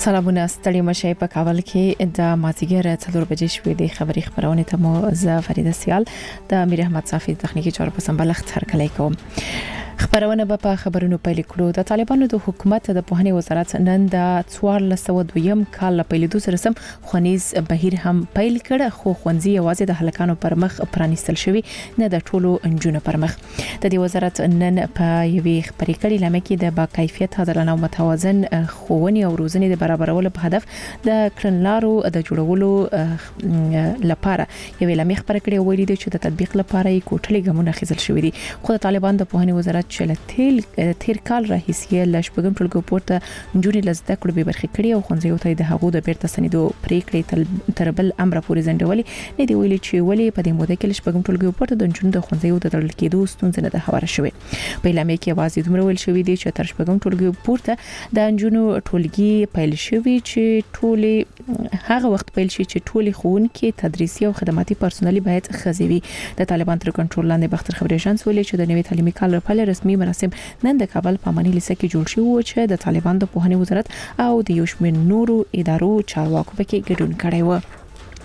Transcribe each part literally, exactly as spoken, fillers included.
سلامونه ستړي مشه په کابل کې د مازیګر څلور بجې شوې د خبري خبرونه ته مو ز فریده سیال د امیر احمد صافی تخنیکی چارو په سمبلخت هرکلی کوم. خبرونه به په خبرونو پیل کړو. د طالبانو د حکومت د پوهنې وزارت نن د څوارلس سوه دویم کال پیل دوه سره سم خونیز بهیر هم پیل کړ، خو خونځي یوازې د هلکانو پر مخ پرانیستل شوی نه د ټولو انجونو پر مخ. د دې وزارت نن په یوې خبري کړي لمه کې د با کیفیت عادلانه او متوازن ښوونې او روزنې د برابرولو په هدف د کړنلارو د جوړولو لپاره یوې لمه خبره کړې ویلي دي چې د تطبیق لپاره یې کوټلې ګمونه خېزل شوې دي. خو د طالبان د پوهنې وزارت چې له تیر کال راهیسې له شپږم ټولګي پورته نجونې لزده کړو به برخه کړي او خونځي ته د هغو د بیرته سنیدو پریکړې تر بل امر پورې ځنډولې نه دی ویلي چې ولی په دې موده کې له شپږم ټولګي پورته د نجونو د خونځي د تړل کېدو ستونزې نه ده هواره شوې. په اعلامیه کې واځي دومره ویل شوې دي چې تر شپږم ټولګي پورته د نجونو ټولګي پیل شوی چې ټولې هغه وخت پیل شي چې ټولې ښوونکي تدریسي او خدماتي پرسونل باید خزوي. د طالبان تر کنټرول لاندې بختر خبري اژانس ویلي چې د نوي تعلیمي کال لپاره رسمي مراسم نن د کابل په اماني لیسه کې جوړ شوی و چې د طالبان د پوهنې وزارت او د یو شمېر نورو ادارو چارواکو پکې ګډون کړی و.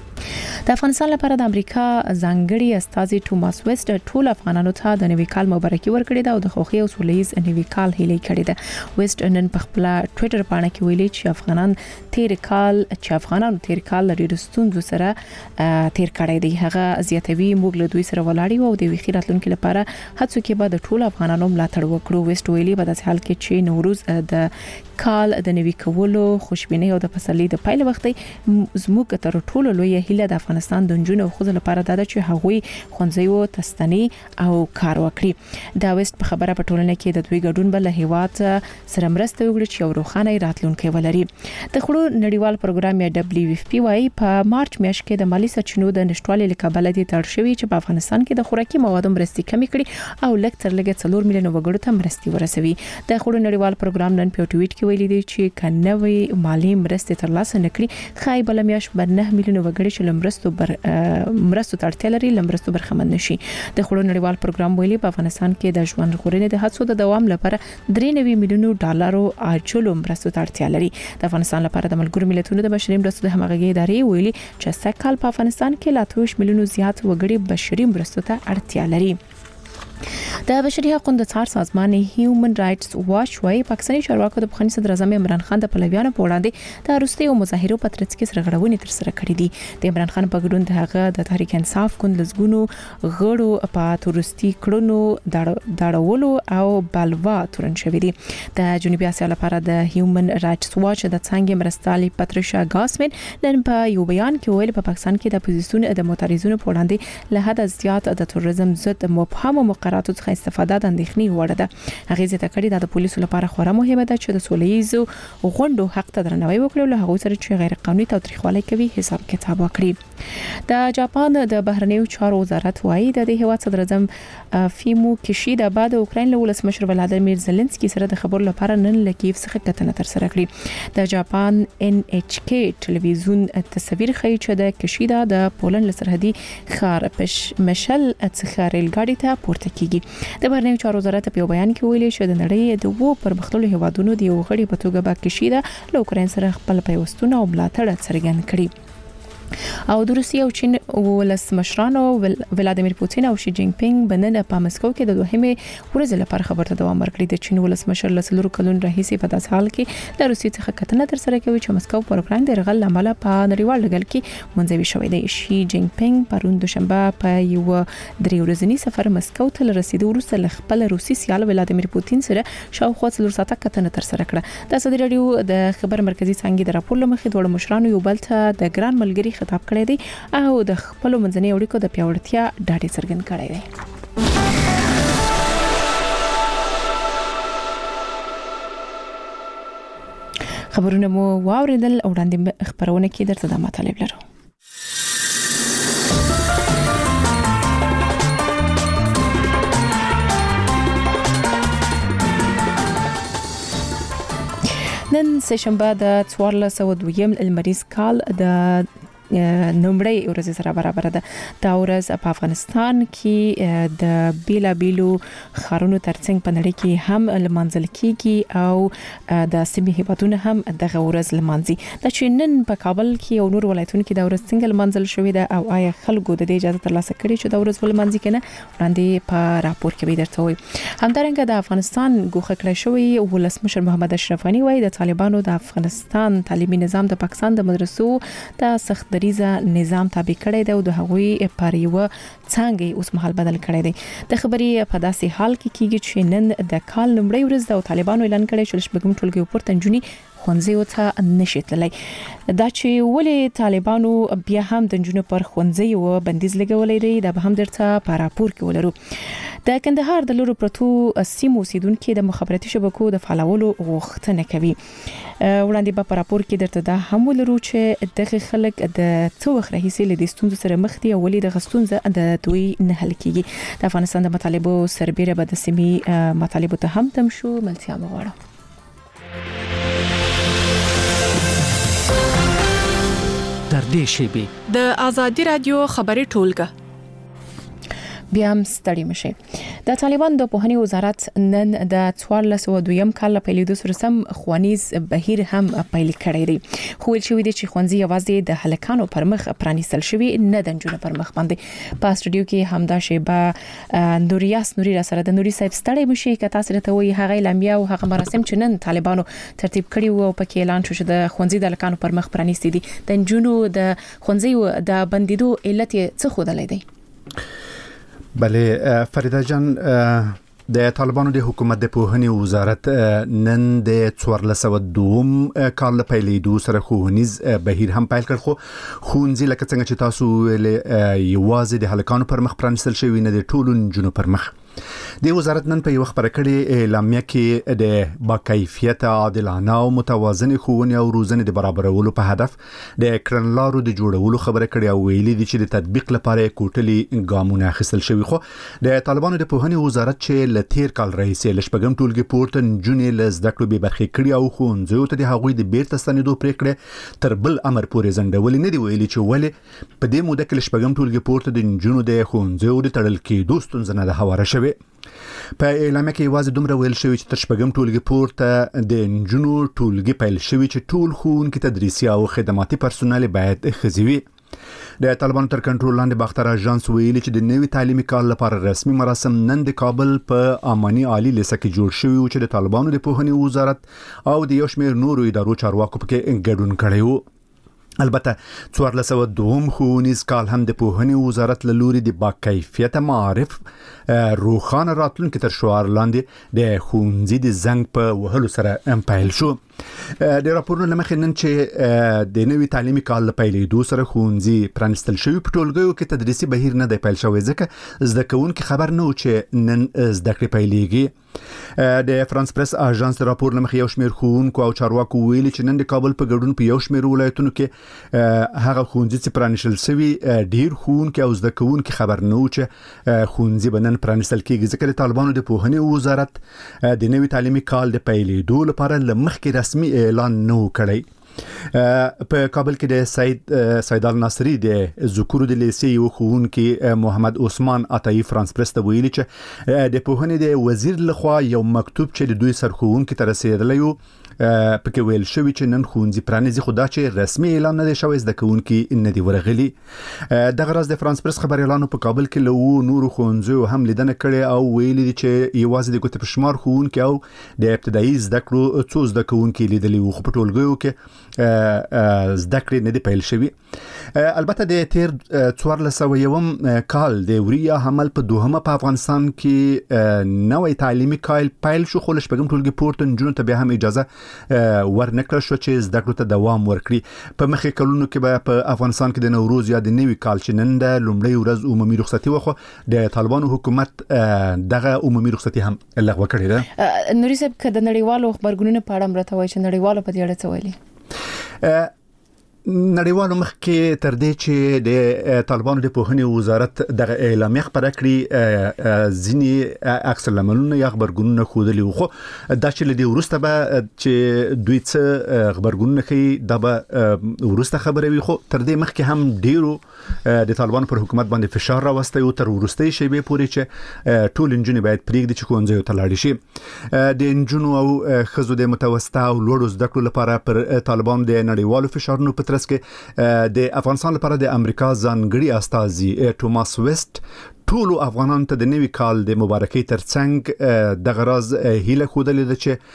د افغانستان لپاره د امریکا ځانګړي استازي ټوماس ویسټ ټول افغانانو ته د نوي کال مبارکي ورکړې ده او د خوښۍ او سولهییز نوي کال هیله کړې ده. ویسټ نن په خپل ټوئیټر باندې کې ویلي چې افغانان تیر کال چې افغانانو تیر کال لري د ستونزو سره تیر کړی دی. هغه زیاتوي موږ له دوی سره ولاړ یو او د ویخي راتلونکو لپاره هڅو کې به د ټول افغانانو ملاتړ وکړو. ویسټ ویلي په داسې حال کې چې نوروز د کال د نوي کولو خوشبینۍ او د پسرلي د پیل وخت زموږ تر ټولو لوی هیله د افغانستان د نجونو او ښځو لپاره دا چې هغوی خونځيو تستنی او کار وکړي. دا وست په خبره په ټولنه کې د دوی ګډون بل هیواد سره مرسته وکړي چې یو روښانه راتلونکي ولري. د خړو نړیوال پروګرام یا دبليو اف پی وايي په مارچ میاشت کې د مالی سرچینو د نشټوالي لکبل دي تړ شوی چې په افغانستان کې د خوراکي موادو مرستې کمی کړي او لږ تر لږه څلور میلیون وګړو ته مرستې ورسوي. د خړو نړیوال پروګرام نن په ټویټ کې ویلي دی چې کنوي مالی مرستې ترلاسه نکړي خای بل میاشت بر نه میلیون وګړي چې لمرستو بر مرستو ته اړتیا لري لمرستو برخمن نشي. د خړو نړیوال پروګرام ویلي په افغانستان کې د ژوند ژغورنې د هڅو د دوام لپاره درې نوي میلیون ډالرو اجلو مرستو ته اړتیا لري. د افغانستان لپاره د ملګرو ملتونو د بشري مرستو د همغږي ادارې ویلي چې سږ په افغانستان کې لا اتو میلیون زیات وګړي بشري مرستو ته اړتیا لري. د بشري حقوقو د څار سازمان هیومن رائټس واچ وايي پاکستاني چارواکو د پخوانی صدر اعظم عمران خان د پلویانو په وړاندې د روسي او مظاهرو په ترڅ کې سرغړونې تر سره کړې دي. د عمران خان په ګډون د هغه د تحریک انصاف کند لزګونو غړو په تورستي کړنو داړولو او بلوا تورن شوې دي. د جنوبي اسیا لپاره د هیومن رائټس واچ د څنګه مرستالي پاتریشا ګاسمن نن په یو بیان کې ویل په پاکستان کې د اپوزیسیون د معترضینو په وړاندې له حد زیات د تروریزم ضد مبهم مقرراتو څخه استفاده د اندېښنې وړ ده. هغه زیاته کړې د پولیسو لپاره خورا مهمه ده چې د سولهییزو غونډو حق ته درناوی وکړي او له هغه سره چې غیر قانوني تاوتریخوالی کوي حساب کتاب وکړي. د جاپان د بهرنیو چارو وزارت وايي د هیواد صدر اعظم فیمو کیشیدا بعد اوکراین له ولسمشر ولادیمیر زيلنسکي سره د خبرو لپاره نن له کیف څخه کتنه تر سره کړې. د جاپان ان ایچ کې ټلویزیون تصویر ښیي چې د کیشیدا د پولند سرحدي ښار پشمشل څخه ریل ګاډي ته پورته کیږي. د بهرنیو چارو وزارت په بیان کې ویلي چې د نړۍ د وو پرمختللو هیوادونو د یو غړي په توګه با کیشیدا له اوکراین سره خپل پیوستون او ملاتړ څرګند کړي. او د روسیې او چین ولسمشرانو ولادیمیر پوتین او شي جین پینګ بنن په مسکو کې د دوهمې ورځې لپاره خبرته دوام ورکړي. د چین ولسمشر لسلور کلون راهیسې په داس حال کې د روسیې څخه کتنه تر سره کوي چې مسکو پروګرام د رغل عمله په نړیوال ډګر کې منځوي شوی دی. شي جین پینګ پرون دوشنبه په یو درې ورځنی سفر مسکو ته رسیدو وروسته له خپل روسي سیال ولادیمیر پوتین سره شاوخوا څلور ساعته کتنه تر سره کړه. د ازادي راډیو د خبر مرکزی څنګه د راپور لمخې دوه مشرانو یو بل ته د ګران ملګری خطاب کړی دی او د خپل منځنۍ اړیکو د پیاوړتیا ډاډ څرګند کړی دی. خبرونه مو واوریدل او وړاندې خبرونه کې درته د مطالب لرو. نن سه شنبه د څوارلس سوه دویم المریز کال د نمبرې ورځ سره برابر ده. دا ورځ په افغانستان کې د بیلا بیلو خارونو ترڅنګ په نړۍ کې هم لمانځل کیږي او د سیمې هیوادونو هم دغه ورځ لمانځي. د چینن په کابل کې او نور ولایتونو کې د ورځ څنګه لمانځل شوې ده او آیا خلکو د دې اجازه ترلاسه کړې چې د ورځ ولمانځي کنه وړاندې په راپور کې به درته وي. همدارنګه د افغانستان ګوښه کړی شوی ولسمشر محمد اشرف غنی وايي د طالبانو د افغانستان تعلیمي نظام د پاکستان د مدرسو د سخت دریزه نظام تابع کړی دی او د هغوی پر یو څنګه اوس مهال بدل کړی دی. د خبرې په داسې حال کې کیږي چې نن د کال لومړۍ ورځ د طالبانو اعلان کړی چې شپږم ټولګي پورته نجونی خونځي ته نشي تللی. دا چې ولې طالبانو بیا هم د نجونو پر خونځي او بندیز لګولې دی دا به هم درته په راپور کې ولرو. د کندهار د لورو پرتو سیمو اوسیدونکو د مخابراتي شبکو د فعالولو غوښتنه کوي. وړاندې په راپور کې درته دا هم ولرو چې دغه خلک د څو وخت راهیسې له دې ستونزو سره مخ دي او ولې د غستونزه د دوی نه حل کیږي. د افغانستان د مطالبو سربېره به د سیمې مطالبو ته هم تم شو. ملتیا مغواړه در دې شیبې د آزادي رادیو خبري ټولګه بیا هم ستړي مشي. د طالبان د پوهنې وزارت نن د څوارلس سوه دویم کال په پیلېدو سره سم ښوونیز بهیر هم پیل کړی دی. خو ویل شوی دی چې ښوونځي یوازې د هلکانو پر مخ پرانیستل شوی نه د نجونو پر مخ باندې. په استودیو کې همدا شیبه نوریاس نوري را سره د نوري صاحب ستړي مشي که تاسو ته وایي هغه لامیا او هغه مراسم چې نن طالبانو ترتیب کړی وو په کې اعلان شو چې د ښوونځي د هلکانو پر مخ پرانیستي دي. د نجونو د ښوونځي د بندیدو علت څه خودلې دی؟ بله فریده جان د طالبانو د حکومت د پوهنې وزارت نن د څوارلس سوه دوم کال له پیلېدو سره ښوونیز بهیر هم پیل کړ. خو ښوونځي لکه څنګه چې تاسو ویلې یوازې د هلکانو پر مخ پرانیستل شوي نه د ټولو نجونو پر مخ. د وزارت نن په یو خبره کړې اعلامیه کې د با کیفیت عادلانه او متوازن ښوونې او روزنې د برابرولو په هدف د کړنلارو د جوړولو خبره کړې او ویلي دي چې د تطبیق لپاره کوټلي ګامونه اخیستل شوي. خو د طالبانو د پوهنې وزارت چې له تیر کال راهیسې له شپږم ټولګي پورته نجونې له زده کړو بې برخې کړي او ښوونځیو ته د هغوی د بیرته ستنېدو پرېکړې تر بل امر پورې ځنډولې نه دي ویلي چې ولې په دې موده کې له شپږم ټولګي پورته د نجونو د ښوونځیو د تړل کېدو ستونزه نه ده هواره شوې. په اعلامیه کې یوازې دومره ویل شوی چې تر شپږم ټولګي پورته د نجونو ټولګي پیل شوی چې ټول ښوونکي تدریسي او خدماتي پرسونل باید ښځې وي. د طالبانو تر کنټرول لاندې باختر اژانس ویلي چې د نوي تعلیمي کال لپاره رسمي مراسم نن د کابل په اماني عالی لیسه کې جوړ شوی چې د طالبانو د پوهنې وزارت او د یو شمېر نورو ادارو چارواکو پکې ګډون کړی وو. البته څوارلس سوه دوم ښوونیز کال هم د پوهنې وزارت له لوري د با کیفیته معارف روښانه راتلونکي تر شعار لاندې د ښوونځي د زنګ په وهلو سره پیل شو. د راپورونو له مخې نن چې د نوي تعلیمي کال له پیلېدو سره ښوونځي پرانیستل شوي په ټولګیو کې تدریسي بهیر نه دی پیل شوی ځکه زده کوونکي خبر نه و چې نن زده کړې پیلېږي. د فرانس پریس اژانس د راپور له مخې یو شمېر ښوونکو او چارواکو ویلي چې نن د کابل په ګډون په یو شمېر ولایتونو کې هغه ښوونځي چې پرانیستل شوي ډېر ښوونکي او زده کوونکي خبر نه و چې ښوونځي به نن پرانیستل کېږي ځکه د طالبانو د پوهنې وزارت د نوي تعلیمي کال د پیلېدو لپاره له مخکې رسمي اعلان نه و کړی. په کابل کې د سید سیدال ناصری د ذکور د لیسې یو ښوونکي محمد عثمان عطایی فرانس پریس ته ویلي چې د پوهنې د وزیر لخوا یو مکتوب چې د دوی سرښوونکي ته رسېدلی و پکې ویل شوی چې نن ښوونځي پرانیزي خو دا چې رسمي اعلان نه دی شوی زده کوونکي نه دي ورغلي. دغه راز د فرانس پریس خبر اعلان په کابل کې له نورو ښوونځیو هم لیدنه کړې او ویلي دي چې یوازې د ګوتې په شمار ښوونکي او د ابتدایي زده کړو څو زده کوونکي لیدلي وو خو په ټولګیو کې زده کړې نه دي پیل شوي. البته د تیر څوارلس سوه یوم کال د وریا حمل په دوهمه په افغانستان کې نوی تعلیمي کال پیل شو خو له شپږم ټولګي پورته نجونو ته بیا هم اجازه ورنکړل شو چې زده کړو ته دوام ورکړي. په مخکې کلونو کې به په افغانستان کې د نوروز یا د نوي کال چې نن د لومړۍ ورځ عمومي رخصتي وه خو د طالبانو حکومت دغه عمومي رخصتي هم لغوه کړې ده. نوري صاحب که د نړیوالو خبرګونونو په اړه مرته وایي چې نړیوالو په دې اړه څه ویلي؟ نړیوالو مخ کې تر دې چې د طالبانو د پوهنې وزارت د اعلامیه خبره کړې ځینی عکس العملونه یا خبرګونونه خودلی خو دا چې لدی ورسته به چې دوی څه خبرګونونه کوي دا به ورسته خبره وي خو تر دې مخ کې هم ډیرو د طالبانو پر حکومت باندې فشار راوسته او تر ورستۍ شیبې پورې چې ټول انجونې باید پریږدي چې ښوونځیو ته لاړ شي د انجونو او ښځو د متوسطه او لوړو زده کړو لپاره پر طالبان د نړیوالو فشارونو په ترڅ کې د افغانستان لپاره د امریکا ځانګړي استازي ټوماس ویسټ ټول افغانان ته د نوي کال د مبارکۍ ترڅنګ د غراز هیله خوده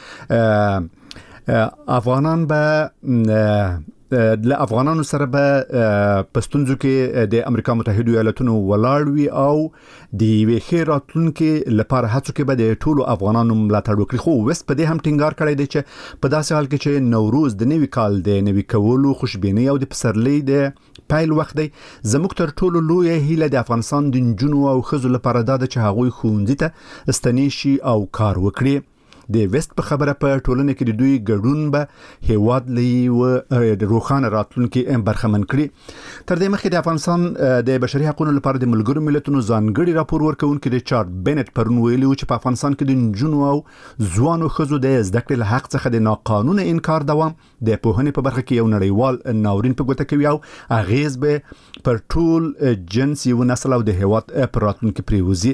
چې افغانان به له افغانانو سره به پښتونځو کې د امریکا متحده ایالاتونو ولاړ وي او د ویخي راتلونکو لپاره هڅو کې به د ټولو افغانانو ملاتړ وکړي خو وست په دې هم ټینګار کړی دی چې په داسې حال کې چې نوروز د نوي کال د نوي کولو خوشبینۍ او د پسرلي د پیل وخت دی زموږ تر ټولو لوی هیله د افغانستان د جنونو او خزو لپاره دا چې هغوی ښوونځي ته ستنې شي او کار وکړي د وست په خبره په ټولنه کې د دوی ګډون به هیواد لې و روخانه راتلونکي برخمن کړي تر دې مخکې د افغانستان د بشري حقوقو لپاره د ملګرو ملتونو ځانګړي راپور ورکونکي ریچارډ بینټ پرون ویلي چې په افغانستان کې د جنونو او ځوانو خزو د زده کړې له حق څخه د ناقانونه انکار دوام د پوهنې په برخه کې یو نړیوال ناورین په ګوته کوي او اغیز به پر ټول جنس یو نسل او د هیواد پر راتلونکي پریوزي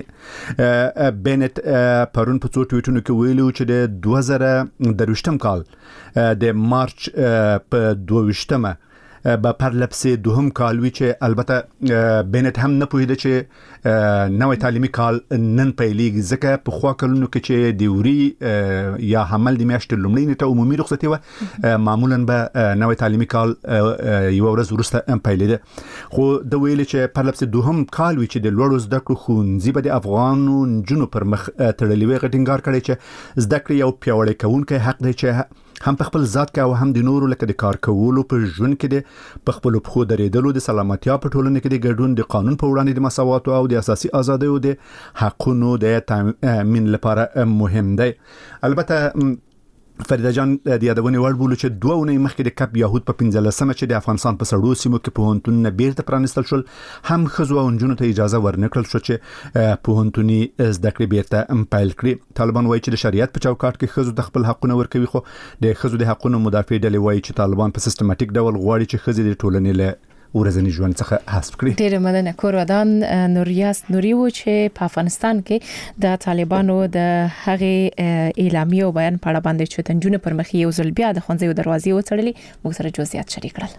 بینټ پرون په څو ټویټونو کې ویلي چې د دوه زره درویشتم کال د مارچ په دویشتمه به پرلپسې دوهم کال وی چې البته بینټ هم نه پوهیده چې نوې تعلیمي کال نن پیلېږي ځکه په خوا کلونو کې چې دیوري یا حمل د میاشتې لومړۍ نیټه عمومي رخصتي و معمولا به نوې تعلیمي کال یو ورځ وروسته پیلېده خو د ویل چې پرلپسې دوهم کال وی چې د لوړو زده کړو ښوونځي به د افغانو نجونو پر مخ تړلې وي ټینګار کړی چې زده کړې یو پیاوړی کوونکی حق دی چې هم په خپل ذات کې او هم د نورو لکه د کار کولو په ژوند کې د په خپل پخو درېدلو د سلامتیا په ټولنه کې د ګډون د قانون په وړاندې د مساوات او د اساسي ازادۍ او د حقونو د تامین لپاره مهم دی البته فریده جان د یادونې وړ بولو چې دوه اونۍ مخکې د کپ یهود په پنځلسمه چې د افغانستان په سړو سیمو کې پوهنتونونه بیرته پرانیستل شول هم خزو او نجونو ته اجازه ورنکړل شو چې پوهنتوني زده کړې بیرته پیل کړي طالبان وایي چې د شریعت په چوکاټ کې خزو د خپل حقونه ورکوي خو د خزو د حقونو مدافع ډلې وایي چې طالبان په سیستماتیک ډول غواړي چې خزې د ټولنې له ورځنی ژوند څخه حذف کړي ډېر مننه کورودان نوریاس نوری و چې په افغانستان کې د طالبانو د هغه اعلامیه او بیان په اړه باندې چې تنجونه پر مخ یو ځل بیا د خونځي دروازې وڅړلې موږ سره جزئیات شریک کړل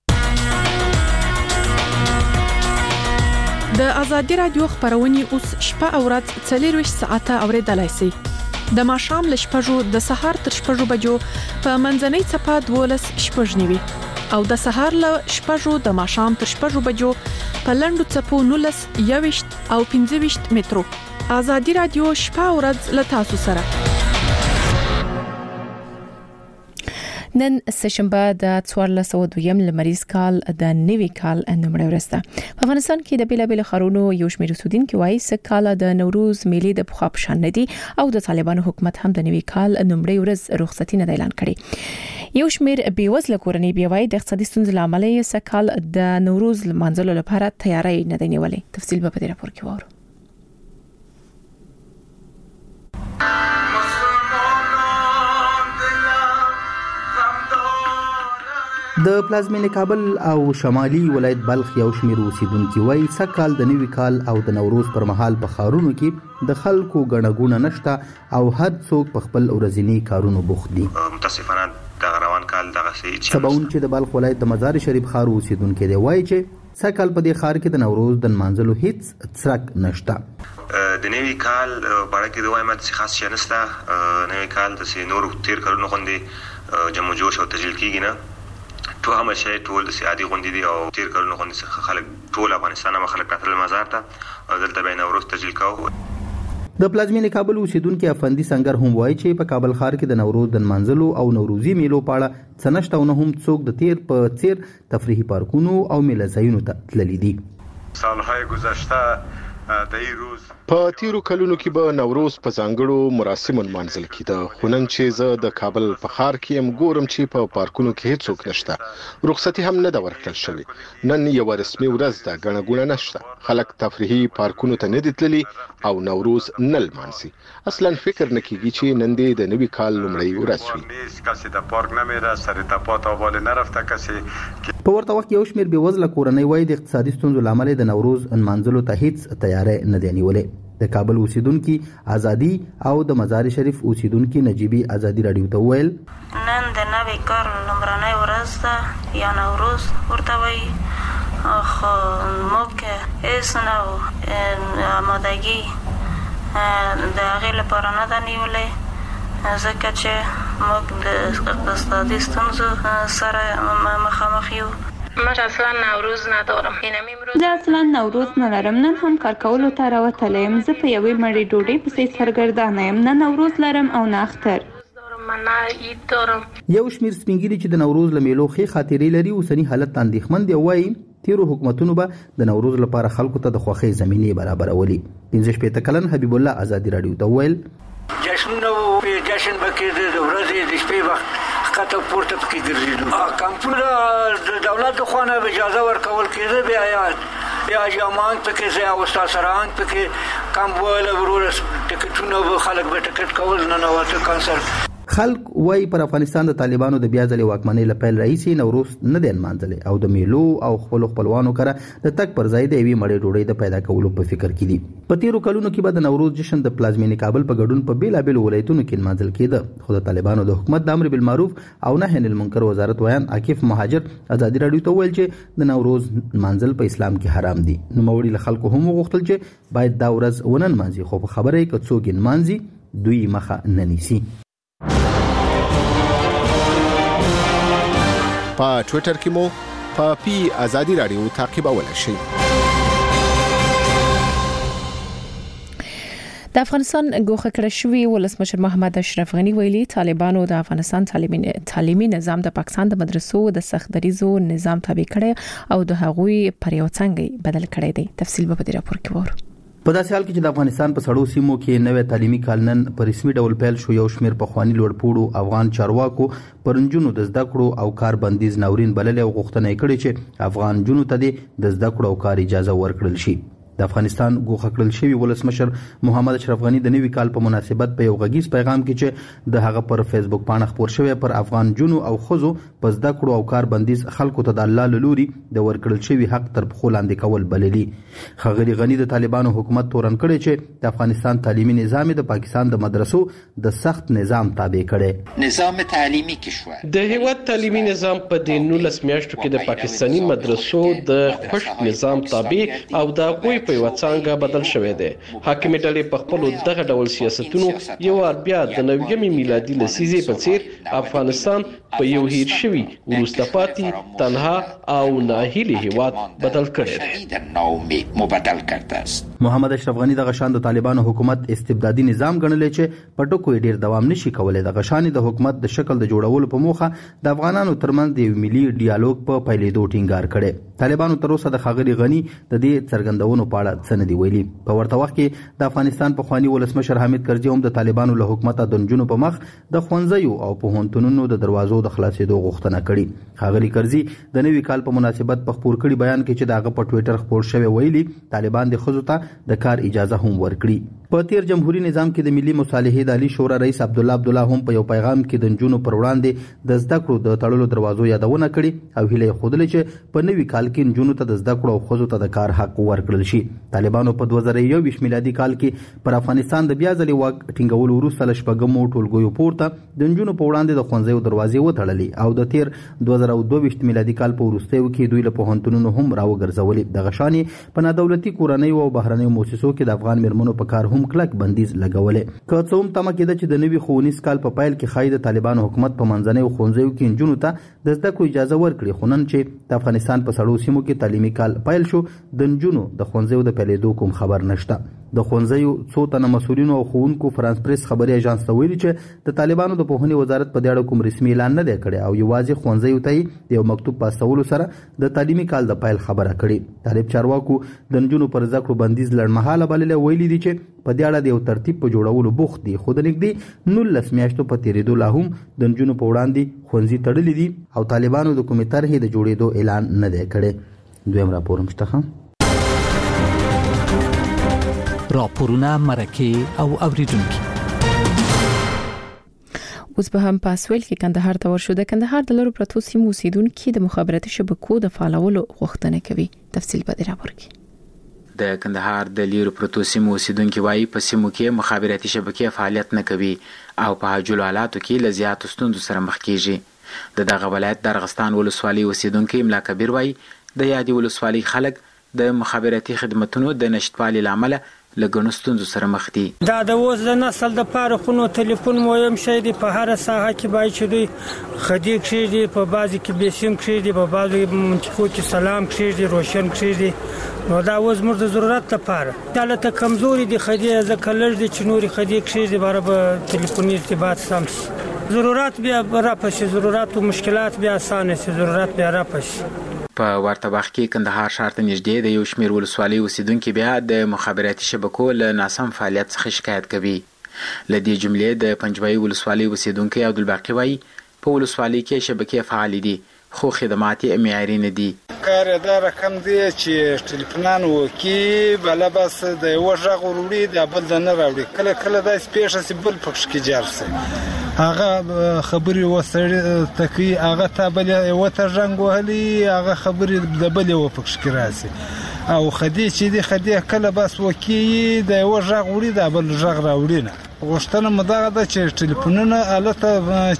د ازادي رادیو خبرونه اوس شپه او ورځ څلور ساعته اوریدلای شئ د ماشام لشپږو د سهار تر شپږو بجو په منځنۍ صفه دولس شپږنیوي او د سهار له شپږو د ماشام تر شپږو بجو په لندو صفو نولس یوشت او پنځه ویشت مترو ازادي رادیو شپه او ورځ له تاسو سره نن سشنبه د څوارلس سوه دویم لمریز کال د نوي کال نومړی ورځ ده په افغانستان کې د بیلابل خارونو یو شمېر اوسیدونکو وایي چې کال د نوروز میلې د پخوا په شان نه دي او د طالبانو حکومت هم د نوي کال نومړی ورځ رخصتي نه اعلان کړي یو شمېر بیوزله کورنۍ بیا وایي د اقتصادي ستونزو له امله یې کال د نوروز لمانځلو لپاره تیاری نه دی نیولې تفصیل به په دې راپور کې وورو د پلازمینې کابل او شمالي ولایت بلخ یو شمېر اوسیدونکي وایي سږ د نوي کال او د نوروز پر مهال په ښارونو کې د خلکو ګڼه ګوڼه نشته او هر څوک په خپل ورځني کارونو بوخت دي متاسفانه د روان کال دغه څه سباون چې د بلخ ولایت د مزار شریف ښار اوسیدونکي دی وایي چې سږ کال په دې ښار کې د نوروز د نمانځلو هیڅ څرک نشته د نوي کال باره کې د وایم د خاص شي نشته نوي کال د سي نور تیر کارونو غوندي جمع جوش او تجلیل کیږي نه ټول هم شي ټول د سیادي غوندي دي او تیر کارونو غوندي خلک ټول افغانستان هم خلک راتل مزار ته دلته به نوروز تجلیل کوو د پلازمینې کابل اوسیدونکو افندي سنگر هم وایي چې په کابل ښار کې د نوروز د منځلو او نوروزي میلو په اړه څنشته نه هم څوک د تیر په تیر تفریحي پارکونو او میله ځایونو ته تللي دي سالهای گذشته په تیرو کلونو کې به نوروز په ځانګړو مراسمو منځل کېده، خو نن چې زه د کابل په ښار کې يم ګورم چې په پارکونو کې هیڅوک نشته، رخصتي هم نه ده ورکړل شوې. نن یو رسمي ورځ ده، ګڼه ګوڼه نشته، خلک تفریحي پارکونو ته نه دي تللي او نوروز نه لمانځي. اصلا فکر نه کیږي چې نن دې د نوي کال لومړۍ ورځ وي. په ورته وخت یو شمېر بېوزله کورنۍ وایي د اقتصادي ستونزو لامل د نوروز نمانځلو ته هیڅ تیاری نه دی نیولې. د کابل اوسیدونکي ازادي او د مزار شریف اوسیدونکي نجيبي ازادي رادیو ته ویل نن د نوي کال لومړنۍ ورځ ده یا نوروز ورته وایي، خو موږ هیڅ نه آمادګي د هغې لپاره نه ده نیولې، ځکه چې موږ د اقتصادي ستونزو سره مخامخ یو. من اصلا نوروز ندارم. زه اصلا نوروز ندارم. نن هم کار کولو ته راوتلی یم. زه په یوې مړۍ ډوډۍ پسې سرګردانه یم. نه نوروز لرم او نه اختر. یو شمیر سپینګیري چې د نوروز له میلو ښې خاطرې لري اوسني حالت ته اندېښمن دي، وایي تیرو حکومتونو به د نوروز لپاره خلکو ته د خوښۍ زمینې برابرولي. پنځه شپېته کلن حبیب الله ازادي رادیو ته ویل جشنونه جشن بکې د ورځې د شپې وخت کته پورته پکې ګرځېدو. کمپونه د دولت د خوا نه اجازه ورکول کېده، بیا یا جامان پکې ځای او استاسران پکې کم وله ورور ټکټونه به خلک به ټکټ کول نه نوته کانسر. خلک وایي پر افغانستان د طالبانو د بیا ځلې واکمنۍ له پیل راهیسې نوروز نه دی نمانځلی او د میلو او خپلو خپلوانو کره د تګ پر ځای د یوې مړۍ ډوډۍ د پیدا کولو په فکر کې دي. په تیرو کلونو کې به د نوروز جشن د پلازمینې کابل په ګډون په بیلابیلو ولایتونو کې نمانځل کېده، خو د طالبانو د حکومت د امر بالمعروف او نهي عن المنکر وزارت ویان عاکف مهاجر ازادي رادیو ته ویل چې د نوروز نمانځل په اسلام کې حرام دي. نوموړي له خلکو هم وغوښتل چې باید دا ورځ ونه نمانځي، خو په خبره یې که څوک یې نمانځي دوی مخه نه نیسي. په ټوئیټر کې مو په پی ازادي رادیو تعقیبولای شئ. د افغانستان ګوښه کړه شوی ولسمشر محمد اشرف غنی ویلي طالبانو د افغانستان تعلیمي تعلیمي نظام د پاکستان د مدرسو د سخت دریزو نظام تابع کړي او د هغوی پر یو څنګه بدل کړي دي. تفصیل به په دې راپور کې وره. په داسې حال کې چې د افغانستان په سړو سیمو کې نوې تعلیمي کال نن په رسمي ډول پیل شو، یو شمېر پخواني لوړپوړو افغان چارواکو پر نجونو د زده کړو او کار بندیز ناورین بللې او غوښتنه یې کړې چې افغان نجونو ته د زده کړو او کار اجازه ورکړل شي. د افغانستان ګوښه کړل شوی ولسمشر محمد اشرف غنی د نوي کال په مناسبت په یو غږیز پیغام کې چې د هغه پر فیسبوک باندې خبر شوی پر افغان جنو او خزو په زده کړو او کار بندیز خلکو ته د الله له لوري د ورکړل شوی حق تر پخو لاندې کول بللی. خغری غنی د طالبانو حکومت تورن کړي چې د افغانستان تعلیمي نظام د پاکستان د مدرسو د سخت نظام تابع کړي. نظام تعلیمي کشور د هیواد تعلیمي نظام په د نولس میاشتو کې د پاکستانی مدرسو د خشت نظام تابع او د غوي په وڅانګه بدل شوې ده. حاکم ډلې په خپل دغه ډول سیاستونو یو بیا د نوېمې میلادي لسیزې په څیر افغانستان په یو هیر شوی وروسته پاتې تنها او ناهیلي هیواد بدل کړی مبادل کرده است. محمد اشرف غنی د غشان د طالبانو حکومت استبدادي نظام ګڼلی چې په ټکو ډیر دوام نشي کولای. د غشان د حکومت د شکل د جوړولو په موخه د افغانانو ترمنځ د ملي ډیالوګ په پیلېدو ټینګار کړي. طالبانو تر اوسه د خغری غنی د دې څرګندونو په اړه څه نه دی ویلي. په ورته وخت کې د افغانستان په خواني ولسمشر حامد کرزي هم د طالبانو له حکومت د نجونو په مخ د خوانځيو او پوهنتونونو د دروازو د خلاصېدو غوښتنه کړې. خغری کرزي د نوي کال په مناسبت په خبر کړي بیان کې چې دغه په ټوئیټر خبر شوی ویلي طالبان د خزو ته د کار اجازه هم ورکړي. په تیر جمهوریت نظام کې د ملي مصالحې د عالی شورا رئیس عبد الله عبد الله هم په یو پیغام کې د نجونو پر وړاندې د زده کړو د تړلو دروازو یادونه کړې او هیله خوده چې په نوي کال کې نجونو ته د زده کړو او خزو ته د کار حق ورکړل شي. طالبانو په دوه زره یو میلادي کال کې پر افغانستان د بیا ځلې واک ټینګولو وروسته له شپږمو ټولګیو پورته د نجونو په وړاندې د ښوونځیو دروازې وتړلې او د تیر دوه زره دوه میلادي کال په وروستیو کې دوی له پوهنتونونو هم راوګرځولې. د غشاني په نادولتي کورنیو او بهرنیو مؤسسو کې د افغان مرمنو په کار هم کلک بندیز لګولې. که څه هم تمه کېده چې د نوي ښوونیز کال په پیل کې ښایي د طالبانو حکومت په منځنیو ښوونځیو کې نجونو ته د زده کړو اجازه ورکړي، خو نن چې د افغانستان په سړو سیمو کې تعلیمي کال پیل شو د نجونو د ښوونځیو د پیلېدو کوم خبر نشته. د ښوونځیو څو تنه مسؤلینو او ښوونکو فرانس پریس خبري اژانس ته ویلي چې د طالبانو د پوهنې وزارت په دې اړه کوم رسمي اعلان نه دی کړی او یوازې ښوونځیو ته یو مکتوب په استولو سره د تعلیمي کال د پیل خبره کړې. طالب چارواکو د نجونو پر زده کړو بندیز لړمحاله بللی ویلي دي چې په دې اړه د یو ترتیب په جوړولو بوخت دي، خو د نږدې نولس میاشتو په تېرېدو لا هم د نجونو په وړاندې ښوونځي تړلي دي او طالبانو د کومې طرحې د جوړېدو اعلان نه دی کړی. دویم راپور هم شته. راپورونه مرکه او اوریدونکي. اوس به هم په اسویل کې کندهار ته ورشو. د کندهار د لرو پرتو سیمو اوسیدونکي د مخابراتي شبکو د فعالولو غوښتنه کوي. تفصیل به دې راپور کې. د کندهار د لیرو پرتو سیمو اوسیدونکي وایي په سیمو کې مخابراتي شبکې فعالیت نه کوي او په حاجلو حالاتو کې له زیاتو ستونزو سره مخ کیږي. د دغه ولایت د ارغستان ولسوالۍ اوسیدونکي املا کبیر وایي د یادې ولسوالۍ خلک د مخابراتي خدماتو د نشټوالي لامل له ګڼو ستونزو سره مخ دي. دا د اوس د نسل د پاره خونو ټلیفون مهم شی دی، په هر ساحه کې باید چې دوی خدي کړي، په بعضی کې بیسیم کړي، په بعضی منطقو کې سلام کړي، روشن کړي. نو دا اوس موږ د ضرورت لپاره دلته کمزوري دي خدي ځکه لږ دي چې نوري خدي کړي باره به ټلیفوني ارتباط سم شي. ضرورت بیا راپشي، ضرورت او مشکلات بیا اسانه شي، ضرورت بیا راپشي. په ورته وخت کې کندهار ښار ته نږدې د یو شمېر ولسوالۍ اوسیدونکي بیا د مخابراتي شبکو له ناسم فعالیت څخه شکایت کوي. له دې جملې د پنجوایي ولسوالۍ اوسیدونکی عبدالباقي وایي په ولسوالۍ کې شبکې فعالې دي خو خدمات یې معیاري نه دي. کار دا رقم دی چې ټلیفونان وکي بل بس د یو ژغ وروړي د بل د نه راوړي، کله کله دا سپیشه سی بل پکښ کې جار سي هغه خبري وسړي تکي هغه تابل یو ته رنگ وهلي هغه خبري د بل یو پکښ کې راسي او خدي چې دی خدي کله بس وکي د یو ژغ وړي د بل ژغ راوړي نه. غوښتنه مدغه ده چې ټلیفونونه الته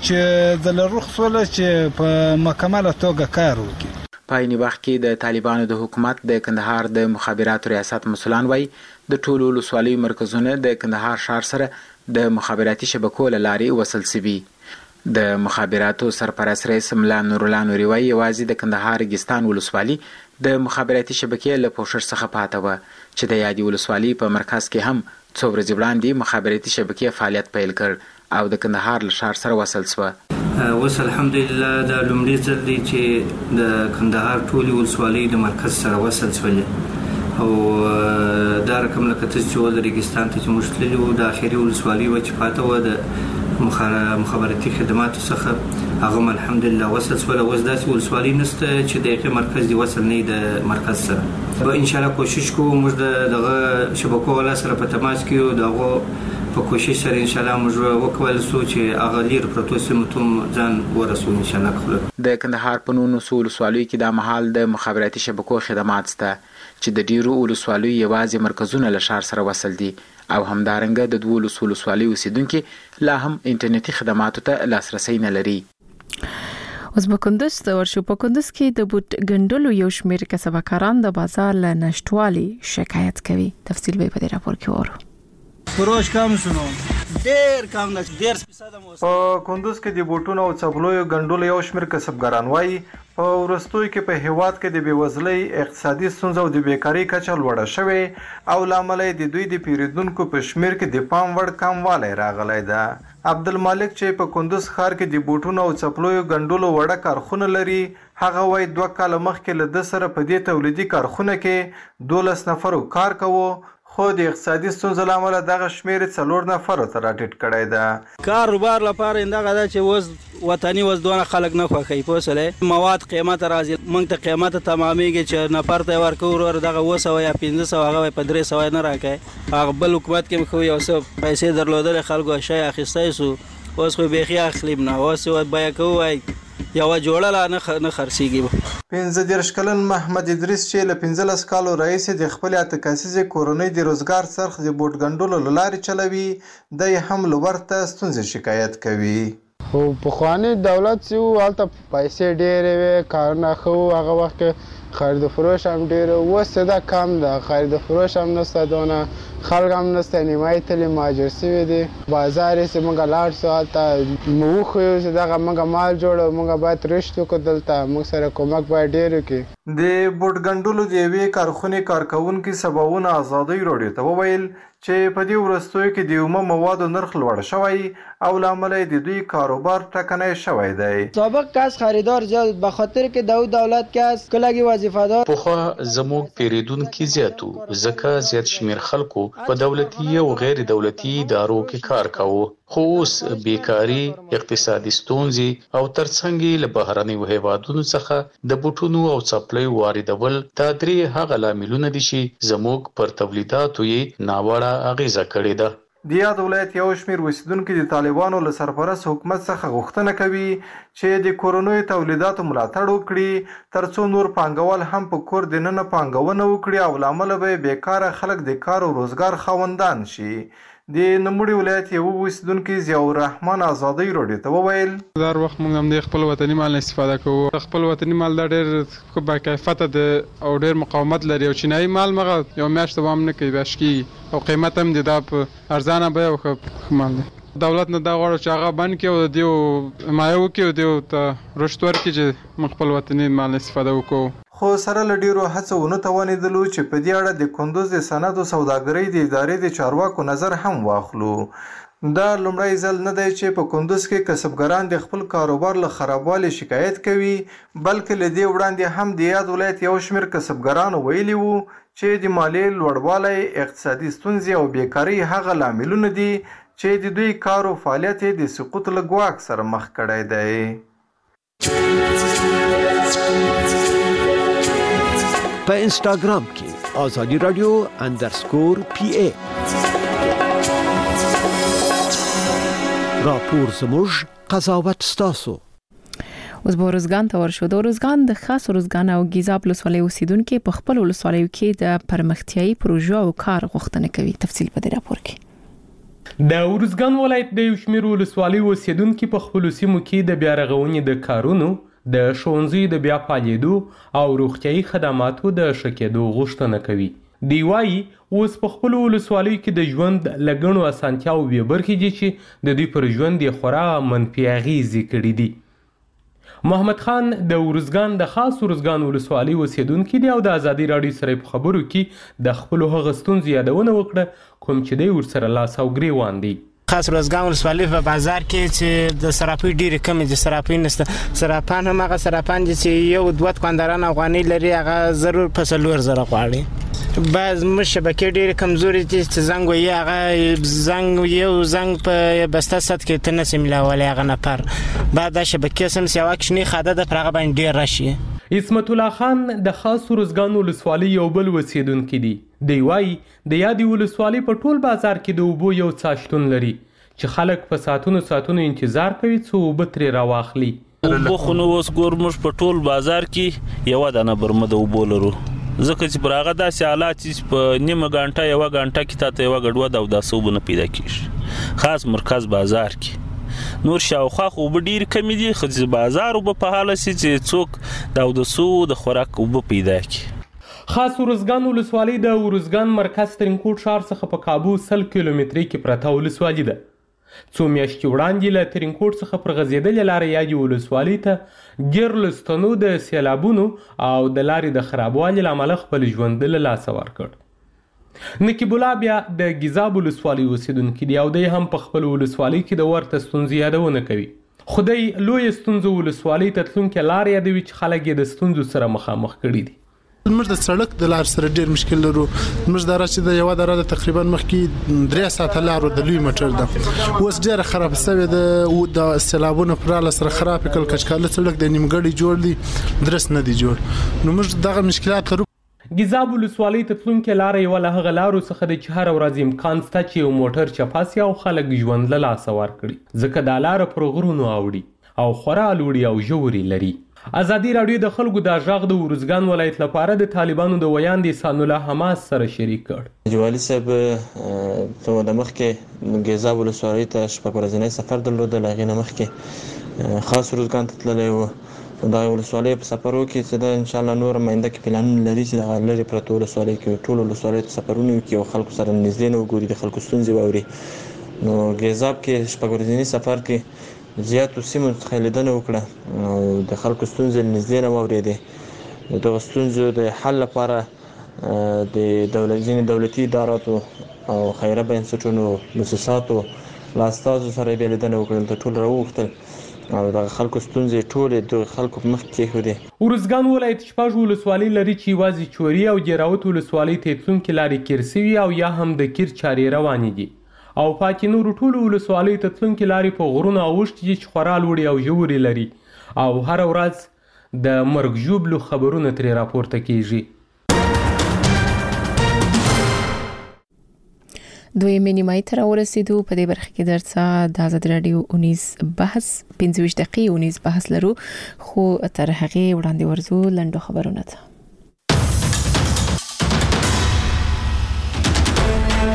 چې د لرخ سره چې په مکمله توګه کار وکړي. په عین وخت کې د طالبانو د حکومت د کندهار د مخابراتو ریاست مسولان وایي د ټولو ولسوالیو مرکزونه د کندهار ښار سره د مخابراتي شبکو له لارې وصل سوي. د مخابراتو سرپرست رئیس ملا نورالله نوري وایي یوازې د کندهار ګستان ولسوالي د مخابراتي شبکې له پوښښ څخه پاته وه چې د یادې ولسوالۍ په مرکز کې هم څو ورځې وړاندې مخابراتي شبکې فعالیت پیل کړ او د کندهار له ښار سره وصل شوه. اوس الحمدلله د لومړي ځل دی چې د کندهار ټولې ولسوالۍ د مرکز سره وصل شولې او دا رقم لکه څه چې ول ریګستان ته چې موږ تللي وو د اخري ولسوالۍ وه چې پاته وه د مخابراتي خدماتو څخه هغه هم الحمدلله وصل شوله. اوس داسې ولسوالۍ نشته چې د هغې مرکز دې وصل نه وي د مرکز سره. به انشاءالله کوشش کوو موږ د دغه شبکو والا سره په تماس کې یو د هغو په کوشش سره انشاءالله موږ وکولی شو چې هغه لیرو پرتو سیمو ته هم ځان ورسوو انشاءالله. د کندهار په نولسو ولسوالیو کې دا مهال د مخابراتي شبکو خدمات شته چې د ډیرو ولسوالیو یوازې مرکزونه له ښار سره وصل دي او همدارنګه د دوولسو ولسوالیو اوسیدونکي لا هم انټرنیټي خدماتو ته لاسرسی نه لري. اوس په کندوز ته ورشو. په کندوز کې د بوت ګنډلو یو شمېر کسبکاران د بازار له نشټوالي شکایت کوي. تفصیل به په دې راپور کې ورو. فروش کم شنو ډیر کم نه ډیر فیصد مو په کندوز کې د بوټونو او چپلوو ګنډلو یو شمېر کسبګران وایي په ورستوي کې په هیواد کې د بیوزلۍ اقتصادي ستونزو او د بیکاری کچه لوړه شوې او لامل د دوی د پیریدونکو په شمیر کې د پام وړ کموالی راغلی ده. عبدالمالک چې په کندوز ښار کې د بوټونو او چپلوو ګنډلو وړه کارخونه لري هغه وایي دوه کاله مخکې له ده سره په دې تولیدي کارخونه کې دولس نفرو کار کوو خو د اقتصادي ستونزو له امله دغه شمېر څلور نفرو ته راټیټ کړی ده. کاروبار لپاره همدغه ده چې اوس وطني اوس دونه خلک نه خوښوي پوه شولې مواد قیمت راځي موږ ته قیمت تمامیږي چې نفر ته یې ورکوو ورور دغه اوه سوه یا پنځه سوه هغه په درې سوه نه راکوي. هغه بل حکومت کې خو یو څه پیسې درلودلې خلکو شی اخیستی سو اوس خو بیخي اخلیم نه اوس بیه کوو وایي یوه جوړه لا نه خرڅېږي. پنځه دېرش کلن محمد ادریس چې له پنځلس کالو راهیسې د خپلې اته کسیزې کورنۍ د روزګار څرخ د بوټ ګنډلو له لارې چلوي دی هم له ورته ستونزې شکایت کوي. خو پخواني دولت چې و هلته پیسې ډېرې وې کارونه ښه و هغه وخت کې خرید و فروش هم ډېر اوس دا کم ده خرید و فروش هم نشته دونه خلک هم نشته نیمایي تلي مهاجر سوي دي بازار یې چې موږ لاړ شو هلته مو وښیو چې دغه موږ مال جوړو موږ باید رشت وکړو دلته موږ سره کومک باید ډېر وکړي. د بوټ ګنډلو د یوې کارخونې کارکوونکي سباوون ازادۍ راډیو ته وویل چې په دې وروستیو کې د اومه موادو نرخ لوړ شوی او له امله یې د دوی کاروبار ټکنی شوی دی. سابق کس خریدار زیات به خاطر کې د دولت کس کلګي وظیفه‌دار پخوا زموږ پیریدونکي زیاتو ځکه زیات شمیر خلکو په دولتي او غیر دولتي ادارو کې کار کاوه خو اوس بیکاري اقتصادي ستونزې او ترڅنګ له بهرنیو هیوادونو څخه د بوټونو او څپلیو واردول دا درې هغه لاملونه دي چې زموږ پر تولیداتو یې ناوړه اغیزه کړې ده. د یاد ولایت یو شمیر اوسیدونکي د طالبانو له سرپرست حکومت څخه غوښتنه کوي چې د کورنیو تولیداتو ملاتړ وکړي ترڅو نور پانګوال هم په کور دننه پانګونه وکړي او له امله به بیکاره خلک د کار او روزګار خاوندان شي. د نوموړي ولایت یو اوسیدونکي ضیاء الرحمن ازادۍ راډیو ته وویل هر وخت موږ هم د خپل وطني مال نه استفاده کوو. خپل وطني مال دا ډېر با کیفیته ده او ډېر مقاومت لري او چینایي مال مغه یو میاشت دوام نه کوي بشکي او قیمت هم د دا په ارزانه بیه او ښه مال دی. دولت نه دا غواړو چې هغه بند کړي او د دې حمایه وکړي او د ته رشد ورکړي چې موږ خپل وطني مال استفاده وکړو. خو سره له ډیرو هڅو ونه توانېدلو چې په دې اړه د کندوز د صنعت او سوداګرۍ د ادارې د چارواکو نظر هم واخلو. دا لومړی ځل نه دی چې په کندوز کې کسبګران د خپل کاروبار له خرابوالي شکایت کوي بلکې له دې وړاندې هم د یاد ولایت یو شمېر کسبګرانو ویلي وو چې د مالیې لوړوالی اقتصادي ستونزې او بیکاري هغه لاملونه دي چې د دوی کار او فعالیت یې د سقوط له ګواښ سره مخ کړی دی. په انسټاګرام کې آزادي رادیو اندرسکور پی ای راپور زموږ قضاوت ستاسو. اوس به روزګان ته ورشو. د روزګان د خاص روزګان او ګیزاب ولسوالۍ اوسیدونکو په خپل ولسوالیو کې د پرمختیايي پروژو او کار غوښتنه کوي. تفصیل په دې راپور کې. د روزګان ولایت د یو شمېر ولسوالیو اوسیدونکو په خپل سیمو کې د بیا رغونې د کارونو د ښوونځي د بیا فعالېدو او روغتیايي خدماتو د ښه کېدو غوښتنه کوي. دی وایي اوس په خپلو ولسوالیو کې د ژوند له ګڼو اسانتیاوو بې برخې دي چې د دوی پر ژوند یې خورا منفي اغېزې کړي دي. محمد خان د روزګان د خاص روزګان ولسوالۍ اوسیدونکی دی او د ازادي راډیو سره په خبرو کې د خپلو هغه ستونزو یادونه وکړه کوم چې دی ورسره لاس او ګریوان دی. خاص روزګان ولسوالۍ په بازار کې چې د صرافۍ ډېرې کمې دي صرافۍ نشته. صرافان هم هغه صرافان دي چې یو دوه دوکانداران افغانۍ لري هغه ضرور په څلور زره غواړي. بعض زموږ شبکې ډېرې کمزورې دي چې زنګ وایي هغه زنګ یو زنګ په بسته سطح کې ته نشي میلاولی هغه نفر بعد دا شبکې سم سیوا کښنی خاده ده پر هغه باندې ډېر راشي. عصمت الله خان د خاص روزګان ولسوالۍ یو بل اوسیدونکی دی. دی وایي د یادې ولسوالۍ په ټول بازار کې د اوبو یو څاه شتون لري چې خلک په ساعتونو ساعتونو انتظار کوي څو اوبه ترې راواخلي. اوبه خو نو اوس ګور موږ په ټول بازار کې یوه دانه برمه د اوبو لرو ځکه چې پر هغه داسې حالات چې په نیمه ګنټه یوه ګنټه کې تا ته یوه ګډوډ اوداسه اوبه نه پیدا کېږي خاص مرکز بازار کې. نور شاوخوا خو اوبه ډېرې کمې دي خو چې بازار اوبه په حاله سي چې څوک د اودسو د خوراک اوبه پیدا کړي. خاص ورزګان ولسوالۍ د ورزګان مرکز ترینکوټ ښار څخه په کابو سل کیلومترۍ کې پرته ولسوالۍ ده. څو میاشتې وړاندې له ترینکوټ څخه پر غځېدلې لارې یادې ولسوالۍ ته ګیر لستنو د سیلابونو او د لارې د خرابوالي له امله خپل ژوند له لاسه ورکړ. نقیب الله بیا د ګیزاب ولسوالۍ اوسیدونکی دی او دی هم په خپل ولسوالۍ کې د ورته ستونزې یادونه کوي. خو دی لویې ستونزو ولسوالۍ ته تلونکې لار یادوي چې خلک یې د ستونزو سره مخامخ کړي دي. موږ د سړک د لار سره ډیر مشکل لرو. موږ دا راځي د یو دره تقریبا مخکې درې ساعته لار د لوی موټر ده اوس ډیره خراب شوې ده او د سیلابونو پر سره خراب کړل کچکاله سړک د نیمګړی جوړ دی درس نه دی جوړ نو موږ دغه مشکلات لرو. ګیزاب ولسوالۍ ته تلونکې لاره یوه له هغه لارو څخه ده چې هره ورځ امکان شته چې یو موټر چپه سي او خلک ژوند له لاسه ورکړي ځکه دا لاره پر غرونو اوړي او خورا لوړې او ژورې لري. ازادي راډیو د خلکو د غږ د ورزګان ولایت لپاره د طالبانو د ویاند احسان الله حماس سره شریک کړ. جوالي صاحب ته د مخکې ګیزاب ولسوالۍ ته شپږ ورځنی سفر درلود. له هغې نه مخکې خاص روزګان ته تللی و دا ولسوالۍ په سفرو کې چې دا ان شاء الله نور مینده کې پلانونه لري چې د لری پروتو ولسوالۍ کې ټول ولسوالۍ ته سفرونه وکړي او خلکو سره نږدې نه وګوري د خلکو ستونزې واوري. نو ګیزاب کې شپږ ورځنی سفر کې زیاتو سیمو څخه لیدنه وکړه او د خلکو ستونزې نږدې نه واورېدې. دغه ستونزو د حل لپاره د دولت ځینې دولتي اداراتو او خیره بنسټونو مؤسساتو له استازو سره یې لیدنه وکړل، د ټول راوغوښتل او د خلکو ستونزې ټولې د خلکو په مخ کې کېښودې. ارزګان ولایت شپږ ولسوالۍ لري چې یوازې چوري او ګیراوت ولسوالۍ ته تلونکې لارې قیر سوي او یا هم د قیر چارې روانې دي او پاکې نورو ټولو ولسوالیو ته تلونکې لارې په غرونو اوښتې دي چې خورا لوړې او ژورې لري او هره ورځ د مرګ ژوبلو خبرونه ترې راپورته کیږي. دویمې نیمایي ته راورسېدو. په دې برخه کې درڅه د آزاد راډیو اونیز بحث پنځه ویشت دقیقې اونیز بحث لرو، خو تر هغې وړاندې ورځو لنډو خبرونه ته.